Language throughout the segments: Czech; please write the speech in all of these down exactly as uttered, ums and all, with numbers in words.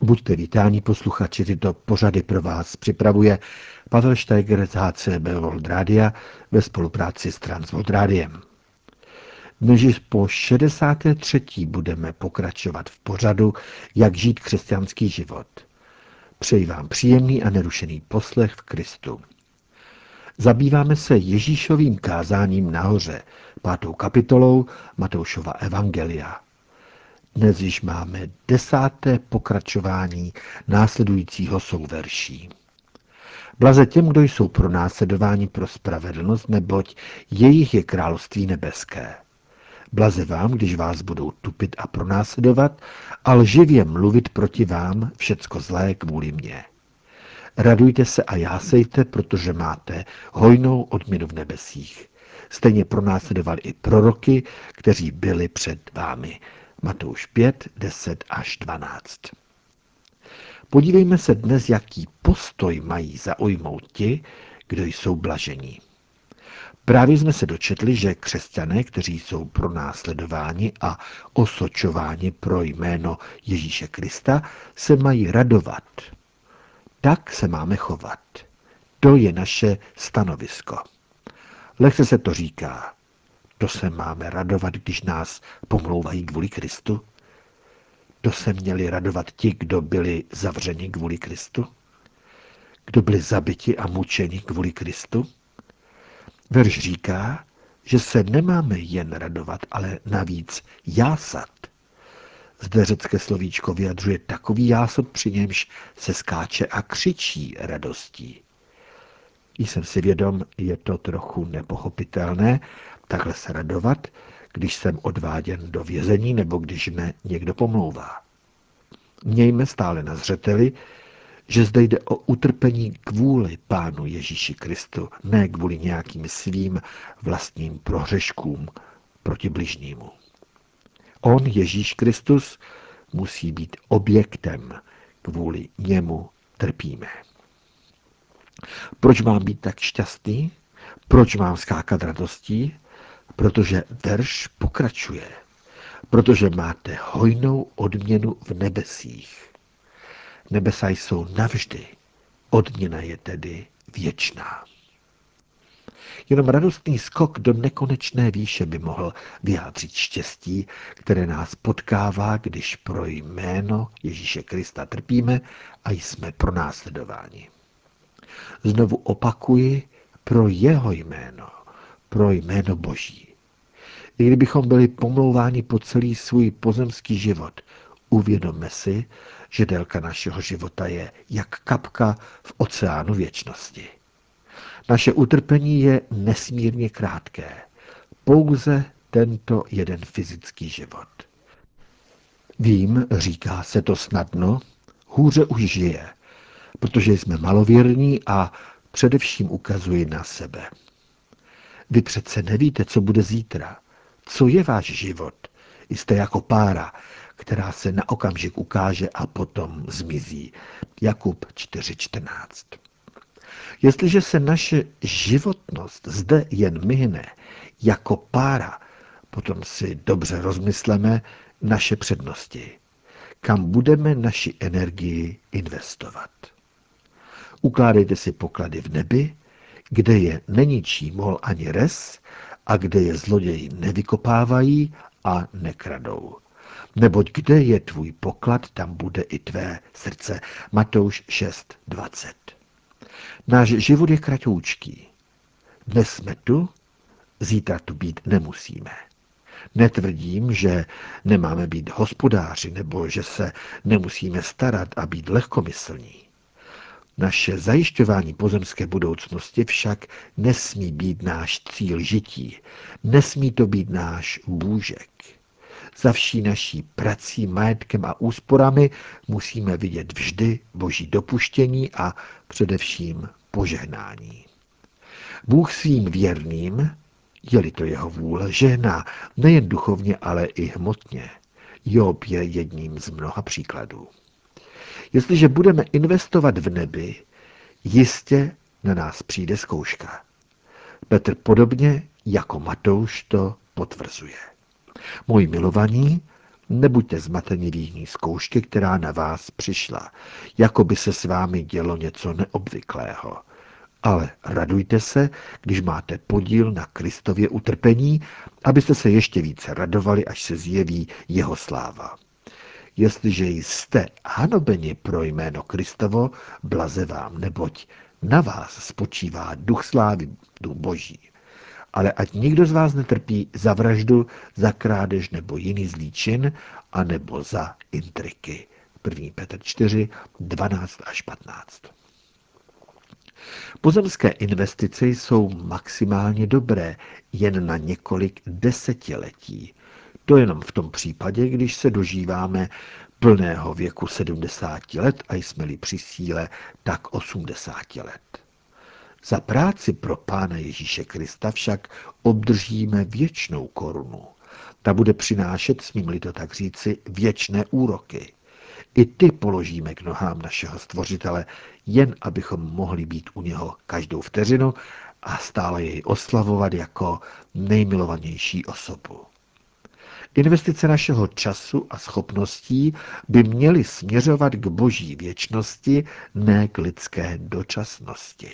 Buďte vítáni, posluchači, tyto pořady pro vás připravuje Pavel Steiger z H C B World Radia ve spolupráci s Transworld Radiem. Dnes již po šedesáté třetí budeme pokračovat v pořadu Jak žít křesťanský život. Přeji vám příjemný a nerušený poslech v Kristu. Zabýváme se Ježíšovým kázáním nahoře, pátou kapitolou Matoušova evangelia. Dnes již máme desáté pokračování následujícího souverší. Blaze těm, kdo jsou pronásledováni pro spravedlnost, neboť jejich je království nebeské. Blaze vám, když vás budou tupit a pronásledovat a lživě mluvit proti vám všecko zlé kvůli mně. Radujte se a jásejte, protože máte hojnou odměnu v nebesích. Stejně pronásledovali i proroky, kteří byli před vámi. Matouš pět, deset až dvanáct. Podívejme se dnes, jaký postoj mají zaujmout ti, kdo jsou blažení. Právě jsme se dočetli, že křesťané, kteří jsou pronásledováni a osočováni pro jméno Ježíše Krista, se mají radovat. Tak se máme chovat. To je naše stanovisko. Lehce se to říká. To se máme radovat, když nás pomlouvají kvůli Kristu? To se měli radovat ti, kdo byli zavřeni kvůli Kristu? Kdo byli zabiti a mučeni kvůli Kristu? Verš říká, že se nemáme jen radovat, ale navíc jásat. Zde řecké slovíčko vyjadřuje takový jásot, při němž se skáče a křičí radostí. Jsem si vědom, je to trochu nepochopitelné, takhle se radovat, když jsem odváděn do vězení nebo když mě někdo pomlouvá. Mějme stále na zřeteli, že zde jde o utrpení kvůli Pánu Ježíši Kristu, ne kvůli nějakým svým vlastním prohřeškům proti bližnímu. On, Ježíš Kristus, musí být objektem, kvůli němu trpíme. Proč mám být tak šťastný? Proč mám skákat radostí? Protože verš pokračuje. Protože máte hojnou odměnu v nebesích. Nebesa jsou navždy. Odměna je tedy věčná. Jenom radostný skok do nekonečné výše by mohl vyjádřit štěstí, které nás potkává, když pro jméno Ježíše Krista trpíme a jsme pronásledováni. Znovu opakuji, pro jeho jméno, pro jméno Boží. I kdybychom byli pomlouváni po celý svůj pozemský život, uvědomme si, že délka našeho života je jak kapka v oceánu věčnosti. Naše utrpení je nesmírně krátké. Pouze tento jeden fyzický život. Vím, říká se to snadno, hůře už žije, protože jsme malověrní a především ukazuji na sebe. Vy přece nevíte, co bude zítra. Co je váš život? Jste jako pára, která se na okamžik ukáže a potom zmizí. Jakub čtyři čtrnáct. Jestliže se naše životnost zde jen myhne jako pára, potom si dobře rozmysleme naše přednosti. Kam budeme naši energii investovat? Ukládejte si poklady v nebi, kde je neničí mol ani res a kde je zloději nevykopávají a nekradou. Neboť kde je tvůj poklad, tam bude i tvé srdce. Matouš šest dvacet. Náš život je kratoučký. Dnes jsme tu, zítra tu být nemusíme. Netvrdím, že nemáme být hospodáři nebo že se nemusíme starat a být lehkomyslní. Naše zajišťování pozemské budoucnosti však nesmí být náš cíl žití, nesmí to být náš bůžek. Za vší naší prací, majetkem a úsporami musíme vidět vždy Boží dopuštění a především požehnání. Bůh svým věrným, je-li to jeho vůle, žehná nejen duchovně, ale i hmotně. Job je jedním z mnoha příkladů. Jestliže budeme investovat v nebi, jistě na nás přijde zkouška. Petr podobně jako Matouš to potvrzuje. Moji milovaní, Nebuďte zmateni v jiní zkoušky, která na vás přišla, jako by se s vámi dělo něco neobvyklého. Ale radujte se, když máte podíl na Kristově utrpení, abyste se ještě více radovali, až se zjeví jeho sláva. Jestliže jste hanobeni pro jméno Kristovo, blaze vám, neboť na vás spočívá duch slávy, duch boží. Ale ať nikdo z vás netrpí za vraždu, za krádež nebo jiný zlý čin, anebo za intriky. první. Petr čtyři, dvanáct až patnáct. Pozemské investice jsou maximálně dobré jen na několik desetiletí. To jenom v tom případě, když se dožíváme plného věku sedmdesáti let a jsme-li při síle, tak osmdesáti let. Za práci pro Pána Ježíše Krista však obdržíme věčnou korunu. Ta bude přinášet, smím-li to tak říci, věčné úroky. I ty položíme k nohám našeho Stvořitele, jen abychom mohli být u něho každou vteřinu a stále jej oslavovat jako nejmilovanější osobu. Investice našeho času a schopností by měly směřovat k boží věčnosti, ne k lidské dočasnosti.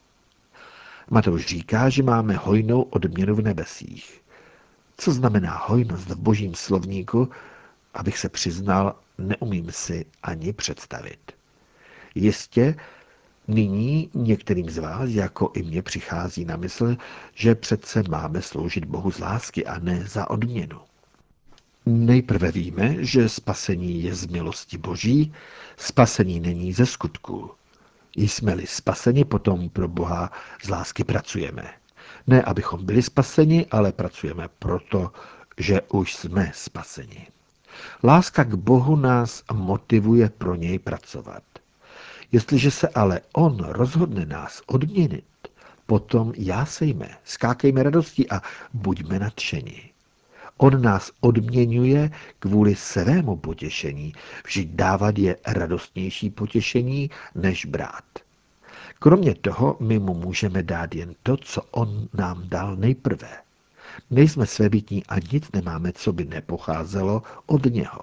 Matouš říká, že máme hojnou odměnu v nebesích. Co znamená hojnost v božím slovníku, abych se přiznal, neumím si ani představit. Jistě, nyní některým z vás, jako i mně, přichází na mysl, že přece máme sloužit Bohu z lásky a ne za odměnu. Nejprve víme, že spasení je z milosti Boží, spasení není ze skutků. Jsme-li spaseni, potom pro Boha z lásky pracujeme. Ne, abychom byli spaseni, ale pracujeme proto, že už jsme spaseni. Láska k Bohu nás motivuje pro něj pracovat. Jestliže se ale on rozhodne nás odměnit, potom jásejme, skákejme radostí a buďme nadšeni. On nás odměňuje kvůli svému potěšení, vždyť dávat je radostnější potěšení, než brát. Kromě toho my mu můžeme dát jen to, co on nám dal nejprve. Nejsme svébytní a nic nemáme, co by nepocházelo od něho.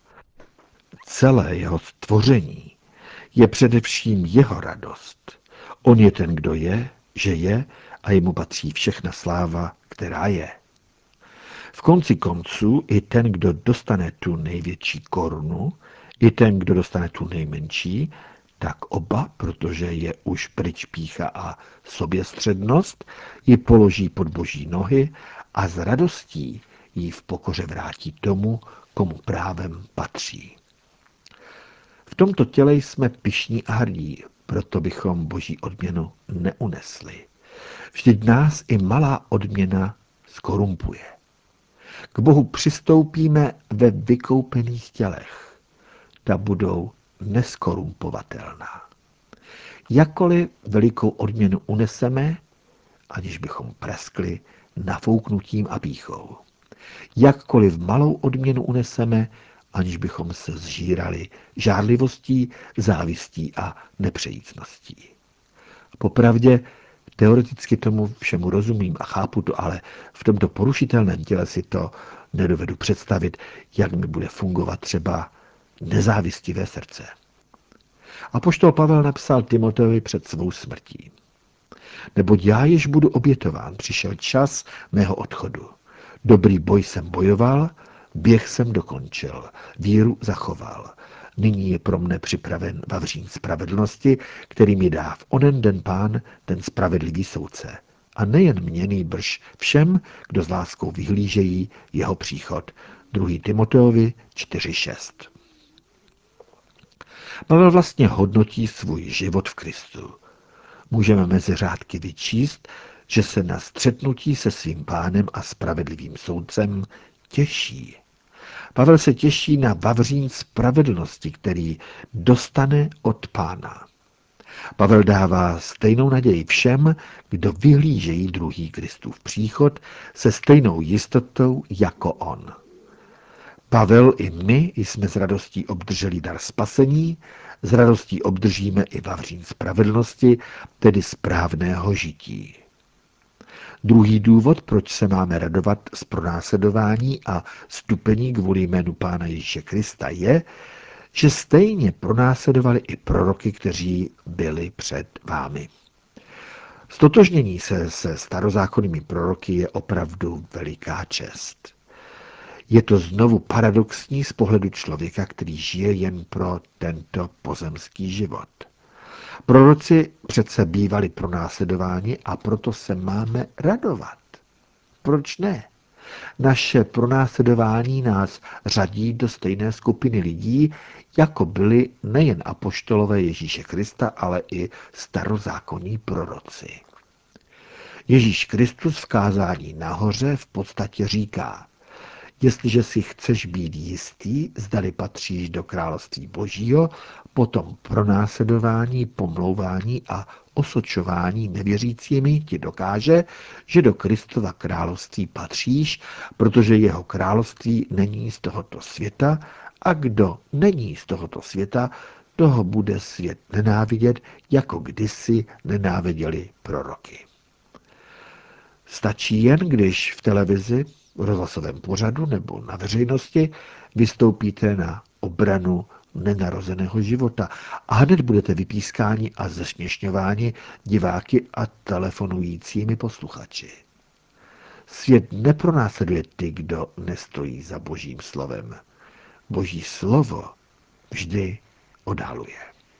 Celé jeho stvoření je především jeho radost. On je ten, kdo je, že je a jemu patří všechna sláva, která je. V konci konců i ten, kdo dostane tu největší korunu, i ten, kdo dostane tu nejmenší, tak oba, protože je už pryč pýcha a soběstřednost, ji položí pod boží nohy a s radostí ji v pokoře vrátí tomu, komu právem patří. V tomto těle jsme pyšní a hrdí, proto bychom boží odměnu neunesli. Vždyť nás i malá odměna skorumpuje. K Bohu přistoupíme ve vykoupených tělech. Ta budou neskorumpovatelná. Jakkoliv velikou odměnu uneseme, aniž bychom praskli nafouknutím a pýchou. Jakkoliv malou odměnu uneseme, aniž bychom se zžírali žárlivostí, závistí a nepřejícností. Popravdě, teoreticky tomu všemu rozumím a chápu to, ale v tomto porušitelném těle si to nedovedu představit, jak mi bude fungovat třeba nezávistivé srdce. Apoštol Pavel napsal Timoteovi před svou smrtí. Neboť já již budu obětován, přišel čas mého odchodu. Dobrý boj jsem bojoval, běh jsem dokončil, víru zachoval. Nyní je pro mne připraven vavřín spravedlnosti, který mi dá v onen den Pán, ten spravedlivý soudce. A nejen mě, nýbrž všem, kdo s láskou vyhlížejí jeho příchod. druhý. Timoteovi čtyři šest. Pavel vlastně hodnotí svůj život v Kristu. Můžeme mezi řádky vyčíst, že se na střetnutí se svým Pánem a spravedlivým soudcem těší. Pavel se těší na vavřín spravedlnosti, který dostane od Pána. Pavel dává stejnou naději všem, kdo vyhlížejí druhý Kristův příchod se stejnou jistotou jako on. Pavel i my jsme s radostí obdrželi dar spasení, s radostí obdržíme i vavřín spravedlnosti, tedy správného žití. Druhý důvod, proč se máme radovat z pronásledování a stupení kvůli jménu Pána Ježíše Krista, je, že stejně pronásledovali i proroky, kteří byli před vámi. Stotožnění se se starozákonnými proroky je opravdu veliká čest. Je to znovu paradoxní z pohledu člověka, který žije jen pro tento pozemský život. Proroci přece bývali pronásledováni a proto se máme radovat. Proč ne? Naše pronásledování nás řadí do stejné skupiny lidí, jako byli nejen apoštolové Ježíše Krista, ale i starozákonní proroci. Ježíš Kristus v kázání nahoře v podstatě říká: jestliže si chceš být jistý, zdali patříš do království Božího, potom pronásledování, pomlouvání a osočování nevěřícími ti dokáže, že do Kristova království patříš, protože jeho království není z tohoto světa a kdo není z tohoto světa, toho bude svět nenávidět, jako kdysi nenáviděli proroky. Stačí jen, když v televizi, v rozhlasovém pořadu nebo na veřejnosti vystoupíte na obranu nenarozeného života a hned budete vypískáni a zesměšňováni diváky a telefonujícími posluchači. Svět nepronásleduje ty, kdo nestojí za Božím slovem. Boží slovo vždy odhaluje.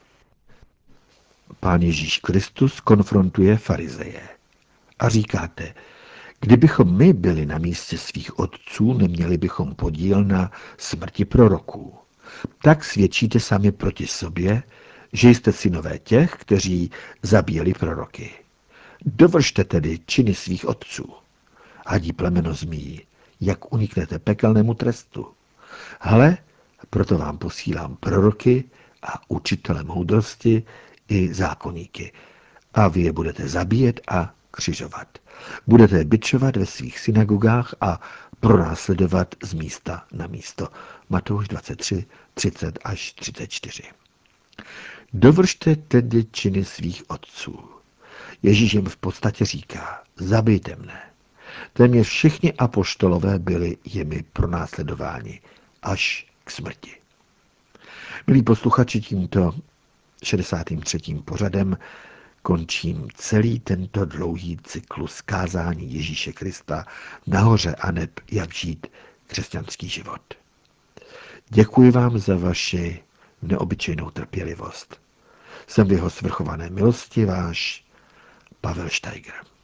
Pán Ježíš Kristus konfrontuje farizeje a říkáte: kdybychom my byli na místě svých otců, neměli bychom podíl na smrti proroků. Tak svědčíte sami proti sobě, že jste synové těch, kteří zabíjeli proroky. Dovršte tedy činy svých otců. Hadí plemeno zmíjí, jak uniknete pekelnému trestu. Hle, proto vám posílám proroky a učitele moudrosti i zákoníky. A vy je budete zabíjet a křižovat. Budete je bičovat ve svých synagogách a pronásledovat z místa na místo. Matouš dvacet tři, třicet až třicet čtyři. Dovršte tedy činy svých otců. Ježíš jim v podstatě říká: zabijte mne. Téměř všichni apoštolové byli jimi pronásledováni až k smrti. Milí posluchači, tímto šedesátým třetím pořadem končím celý tento dlouhý cyklus kázání Ježíše Krista nahoře aneb jak žít křesťanský život. Děkuji vám za vaši neobyčejnou trpělivost. Jsem v jeho svrchované milosti váš Pavel Steiger.